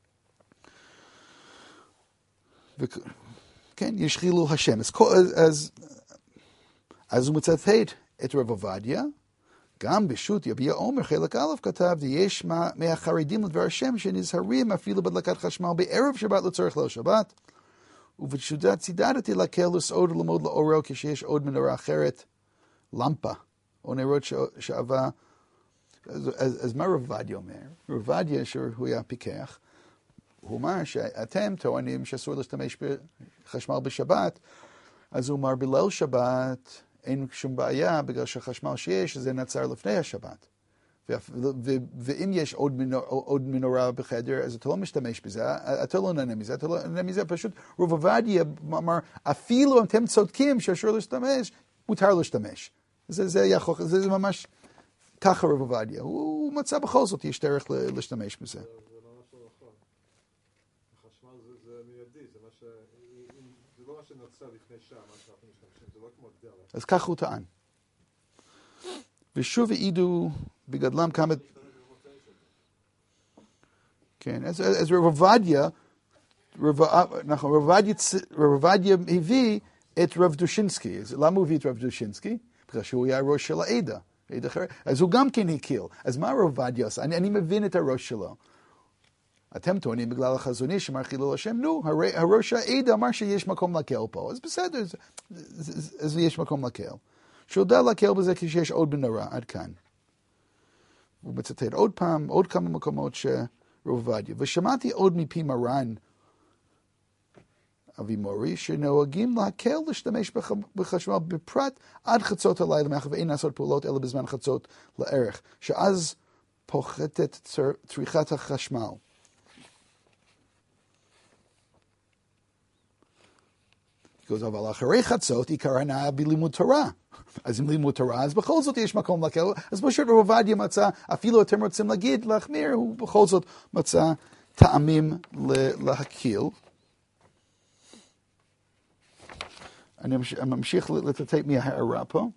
A: ו... כן, יש חילול השם. אז, אז, אז הוא מצטט את רב עובדיה, גם בשו"ת יביע עומר חלק א' כתב, יש מה, מהחרדים לדבר השם שנזהרים אפילו בדלקת חשמל בערב שבת לצורך ליל שבת, ובתשודת צידדתי להקל לסעוד וללמוד לאורו כשיש עוד מנורה אחרת, למפה, או נרות שעבה. אז, אז, אז מה רב עובדיה אומר? רב עובדיה שהוא היה פיקח, הוא אומר שאתם טוענים שאסור להשתמש בחשמל בשבת, אז הוא אומר בליל שבת אין שום בעיה, בגלל שהחשמל שיש זה נעצר לפני השבת. ואם יש עוד, מנור, עוד מנורה בחדר, אז אתה לא משתמש בזה, אתה לא נהנה מזה, אתה לא נהנה מזה, פשוט רב עובדיה אמר, אפילו אם אתם צודקים שאסור להשתמש, מותר להשתמש. זה, זה, היה, זה, זה ממש ככה רב עובדיה. הוא מצא בכל זאת, יש דרך להשתמש בזה.
B: זה לא משהו נכון. החשמל זה מיידי, זה לא מה שנוצר לפני שעה, מה שאנחנו משתמשים, זה לא כמו דרך.
A: אז ככה הוא טען. ושוב העידו בגדלם כמה... כן, אז, אז רב עובדיה, נכון, רב עובדיה הביא את רב דושינסקי. למה הוא הביא את רב דושינסקי? בגלל שהוא היה ראש של העדה. אז הוא גם כן הקיל. אז מה רב עובדיה עושה? אני, אני מבין את הראש שלו. אתם טוענים בגלל החזון איש שמר חילול השם, נו, הראש העדה אמר שיש מקום להקל פה. אז בסדר, אז, אז, אז יש מקום להקל. שהוא יודע להקל בזה כשיש עוד מנורה, עד כאן. הוא מצטט עוד פעם, עוד כמה מקומות שרב עובדיה. ושמעתי עוד מפי מרן אבי מורי, שנוהגים להקל להשתמש בחשמל בפרט עד חצות הלילה, מאחר ואין לעשות פעולות אלא בזמן חצות לערך, שאז פוחתת צריכת החשמל. אבל אחרי חצות עיקר הנאה בלימוד תורה. אז אם לימוד תורה, אז בכל זאת יש מקום להקל. אז פשוט רב עובדיה מצא, אפילו אתם רוצים להגיד, להחמיר, הוא בכל זאת מצא טעמים להקיל. אני ממשיך לצטט מההערה פה.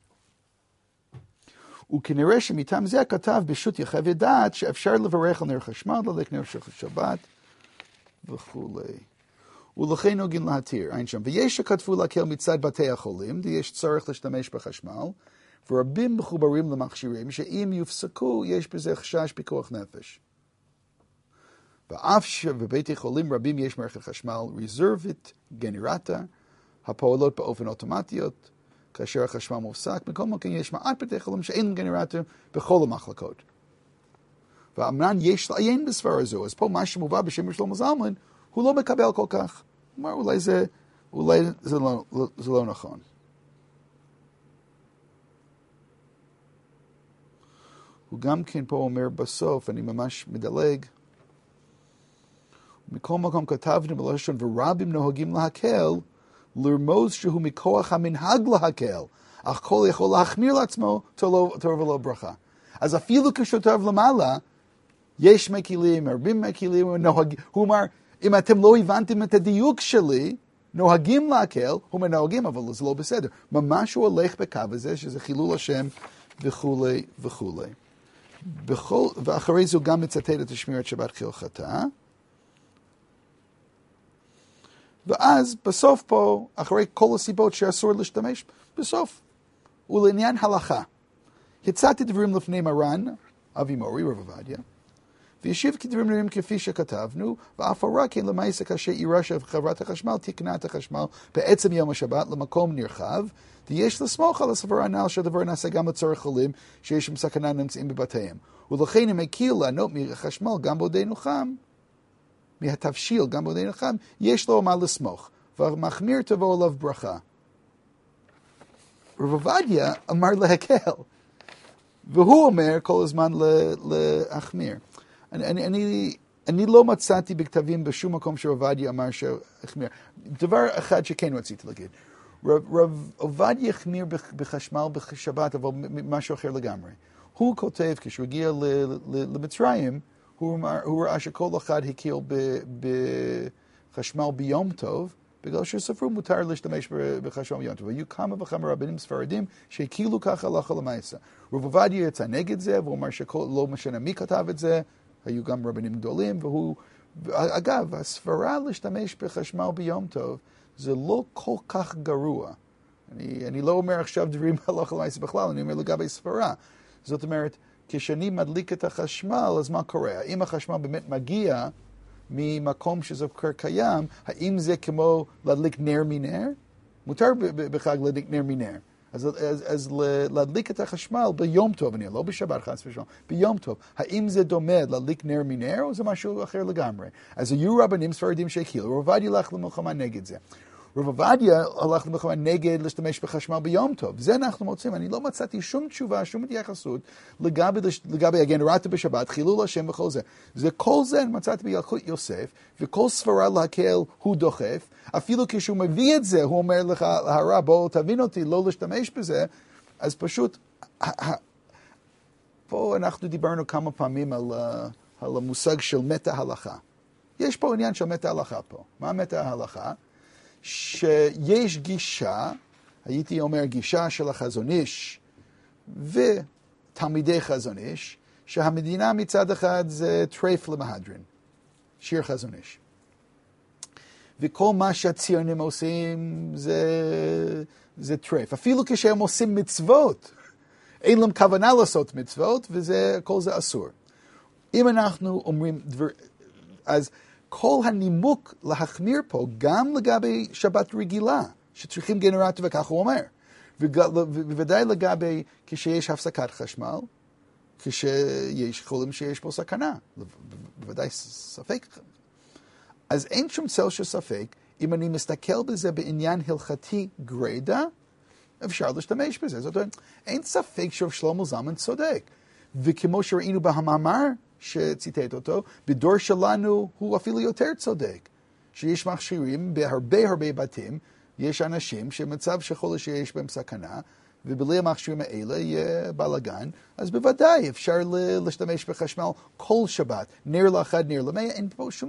A: וכנראה שמטעם זה כתב בשו"ת יחווה דעת שאפשר לברך על נר חשמל, להדליק נר של שבת וכולי. ולכן נוגעים להתיר, אין שם. ויש שכתבו להקל מצד בתי החולים, יש צורך להשתמש בחשמל, ורבים מחוברים למכשירים, שאם יופסקו, יש בזה חשש פיקוח נפש. ואף שבבתי חולים רבים יש מערכת חשמל רזרבית, גנרטה, הפועלות באופן אוטומטיות, כאשר החשמל מופסק, מכל מקום יש מעט בתי חולים שאין גנרטה בכל המחלקות. ואמנן יש לעיין בסברה הזו, אז פה מה שמובא בשם שלמה זלמן, הוא לא מקבל כל כך. הוא אומר, אולי זה, אולי זה לא, זה לא נכון. הוא גם כן פה אומר בסוף, אני ממש מדלג, מכל מקום כתבנו בלשון, ורבים נוהגים להקל, לרמוז שהוא מכוח המנהג להקל, אך כל יכול להחמיר לעצמו, טוב ולא ברכה. אז אפילו כשטוב למעלה, יש מקילים, הרבה מקילים, נוהג, הוא אומר, אם אתם לא הבנתם את הדיוק שלי, נוהגים להקל, הוא מנהגים, אבל זה לא בסדר. ממש הוא הולך בקו הזה, שזה חילול השם וכולי וכולי. בכל, ואחרי זה הוא גם מצטט את השמירת שבת כהלכתה. ואז בסוף פה, אחרי כל הסיבות שאסור להשתמש, בסוף, ולעניין הלכה. הצעתי דברים לפני מרן, אבי מורי, רב עובדיה, וישיב כדברים נראים כפי שכתבנו, ואף הורה כן למעשה כאשר אירה שחברת החשמל תקנה את החשמל בעצם יום השבת למקום נרחב, ויש לסמוך על הסברה הנ"ל שהדבר נעשה גם לצורך חולים שיש שם סכנה נמצאים בבתיהם. ולכן אם הקיל לענות מהחשמל גם בעודנו חם, מהתבשיל גם בעודנו חם, יש לו מה לסמוך, והמחמיר תבוא עליו ברכה. רב עובדיה אמר להקל, והוא אומר כל הזמן להחמיר. אני, אני, אני, אני לא מצאתי בכתבים בשום מקום שרב עובדיה אמר שהחמיר. דבר אחד שכן רציתי להגיד. רב, רב עובדיה החמיר בחשמל בשבת, אבל משהו אחר לגמרי. הוא כותב, כשהוא הגיע ל, ל, למצרים, הוא, אמר, הוא ראה שכל אחד הקיל בחשמל ביום טוב, בגלל שספרו מותר להשתמש בחשמל ביום טוב. היו כמה וכמה רבנים ספרדים שהקילו ככה הלכה למעשה. רב עובדיה יצא נגד זה, והוא אמר שלא משנה מי כתב את זה, היו גם רבנים גדולים, והוא, אגב, הסברה להשתמש בחשמל ביום טוב, זה לא כל כך גרוע. אני, אני לא אומר עכשיו דברים הלכה למעשה בכלל, אני אומר לגבי סברה. זאת אומרת, כשאני מדליק את החשמל, אז מה קורה? האם החשמל באמת מגיע ממקום שזה כבר קיים, האם זה כמו להדליק נר מנר? מותר בחג להדליק נר מנר. אז, אז, אז להדליק את החשמל ביום טוב, אני לא בשבת חס ושלום, ביום טוב. האם זה דומה להדליק נר מנר, או זה משהו אחר לגמרי? אז היו רבנים ספרדים שהקילו, רב עובדיה הלך למלחמה נגד זה. רב עובדיה הלך למלחמה נגד להשתמש בחשמל ביום טוב. זה אנחנו מוצאים. אני לא מצאתי שום תשובה, שום התייחסות לגבי, לגבי הגנרטור בשבת, חילול השם וכל זה. זה כל זה מצאתי בילקוט יוסף, וכל סברה להקל הוא דוחף. אפילו כשהוא מביא את זה, הוא אומר לך, הרב, בוא תבין אותי, לא להשתמש בזה. אז פשוט, פה אנחנו דיברנו כמה פעמים על, על המושג של מטה הלכה. יש פה עניין של מטה הלכה פה. מה מטה הלכה? שיש גישה, הייתי אומר גישה של החזון איש ותלמידי חזון איש, שהמדינה מצד אחד זה טרייף למהדרין, שיר חזון איש. וכל מה שהציונים עושים זה, זה טרייף. אפילו כשהם עושים מצוות, אין להם כוונה לעשות מצוות, וזה, כל זה אסור. אם אנחנו אומרים דבר, אז כל הנימוק להחמיר פה, גם לגבי שבת רגילה, שצריכים גנרטור וכך הוא אומר. ובוודאי לגבי כשיש הפסקת חשמל, כשיש חולים שיש פה סכנה. בוודאי ספק. אז אין שום צל של ספק, אם אני מסתכל בזה בעניין הלכתי גרידא, אפשר להשתמש בזה. זאת אומרת, אין ספק ששלמה זלמן צודק. וכמו שראינו במאמר שציטט אותו, בדור שלנו הוא אפילו יותר צודק. שיש מכשירים בהרבה הרבה בתים, יש אנשים שמצב שחולה שיש בהם סכנה, ובלי המכשירים האלה יהיה בלגן, אז בוודאי אפשר להשתמש בחשמל כל שבת, נר לאחד, נר למאה, אין פה שום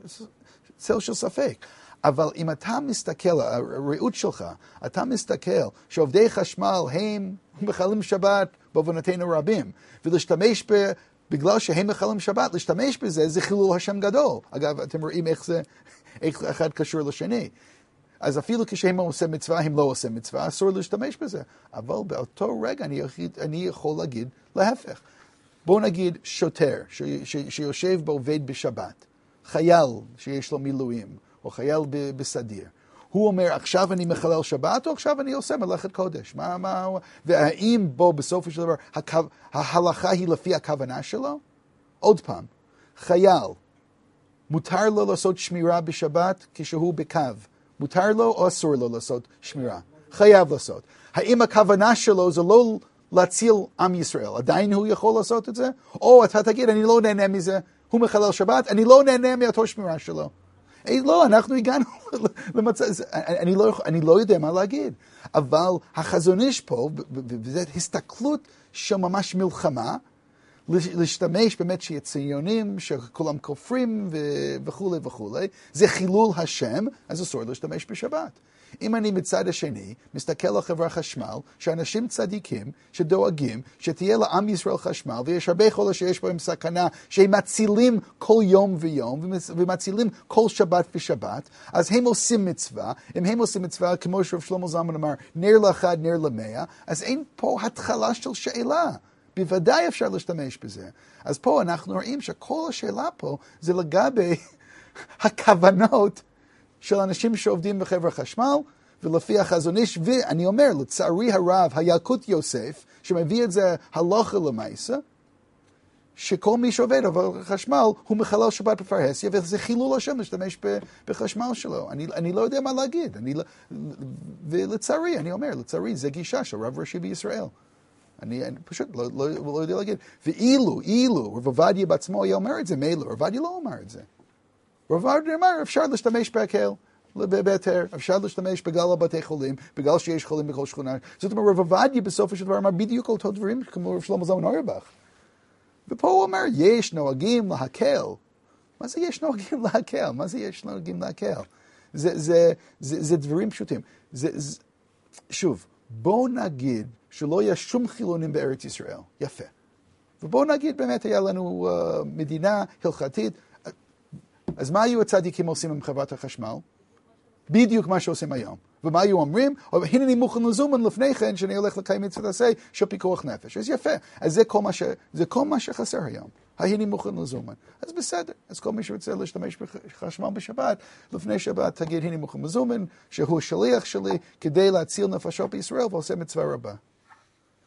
A: צל של ספק. אבל אם אתה מסתכל, הראות שלך, אתה מסתכל שעובדי חשמל הם מחללים שבת בעוונותינו רבים, ולהשתמש ב... בגלל שהם מחללים שבת, להשתמש בזה זה חילול השם גדול. אגב, אתם רואים איך זה, איך אחד קשור לשני. אז אפילו כשהם עושים מצווה, הם לא עושים מצווה, אסור להשתמש בזה. אבל באותו רגע אני, אני יכול להגיד להפך. בואו נגיד שוטר ש, ש, שיושב בעובד בשבת, חייל שיש לו מילואים, או חייל ב, בסדיר. הוא אומר, עכשיו אני מחלל שבת, או עכשיו אני עושה מלאכת קודש. מה, מה, והאם בו בסופו של דבר, הקו, ההלכה היא לפי הכוונה שלו? עוד פעם, חייל, מותר לו לעשות שמירה בשבת כשהוא בקו. מותר לו או אסור לו לעשות שמירה? חייב לעשות. האם הכוונה שלו זה לא להציל עם ישראל? עדיין הוא יכול לעשות את זה? או אתה תגיד, אני לא נהנה מזה, הוא מחלל שבת, אני לא נהנה מאותו שמירה שלו. אי, לא, אנחנו הגענו למצב, אני לא, אני לא יודע מה להגיד. אבל החזון איש פה, וזו הסתכלות של ממש מלחמה, להשתמש באמת שיהיה ציונים, שכולם כופרים וכו' וכו', זה חילול השם, אז אסור להשתמש בשבת. אם אני מצד השני מסתכל על חברה חשמל, שאנשים צדיקים שדואגים שתהיה לעם ישראל חשמל, ויש הרבה חולה שיש בהם סכנה, שהם מצילים כל יום ויום, ומצילים כל שבת ושבת, אז הם עושים מצווה. אם הם עושים מצווה, כמו שרב שלמה זלמן אמר, נר לאחד, נר למאה, אז אין פה התחלה של שאלה. בוודאי אפשר להשתמש בזה. אז פה אנחנו רואים שכל השאלה פה זה לגבי הכוונות של אנשים שעובדים בחברה חשמל, ולפי החזון איש, ואני אומר, לצערי הרב, הילקוט יוסף, שמביא את זה הלכה למעשה, שכל מי שעובד בחברה חשמל, הוא מחלל שבת בפרהסיה, וזה חילול השם להשתמש בחשמל שלו. אני, אני לא יודע מה להגיד. אני, ולצערי, אני אומר, לצערי, זה גישה של רב ראשי בישראל. אני, אני פשוט לא, לא, לא יודע להגיד. ואילו, אילו, רב עובדיה בעצמו היה אומר את זה, מילא, רב עובדיה לא אומר את זה. רב עובדיה אמר, אפשר להשתמש בהקל, בהיתר, אפשר להשתמש בגלל הבתי חולים, בגלל שיש חולים בכל שכונה. זאת אומרת, רב עובדיה בסופו של דבר אמר בדיוק אותו דברים, כמו רב שלמה זלמן אוירבך. ופה הוא אומר, יש נוהגים להקל. מה זה יש נוהגים להקל? מה זה יש נוהגים להקל? זה, זה, זה, זה דברים פשוטים. זה, זה, שוב, בואו נגיד שלא יהיה שום חילונים בארץ ישראל. יפה. ובואו נגיד באמת היה לנו uh, מדינה הלכתית. אז מה היו הצדיקים עושים עם חברת החשמל? בדיוק מה שעושים היום. ומה היו אומרים? הנה אני מוכן לזומן לפני כן שאני הולך לקיים מצוות עשה של פיקוח נפש. אז יפה. אז זה כל מה, ש... זה כל מה שחסר היום. הנה אני מוכן לזומן. אז בסדר. אז כל מי שרוצה להשתמש בחשמל בשבת, לפני שבת תגיד הנה אני מוכן לזומן, שהוא שליח שלי כדי להציל נפשות בישראל ועושה מצווה רבה.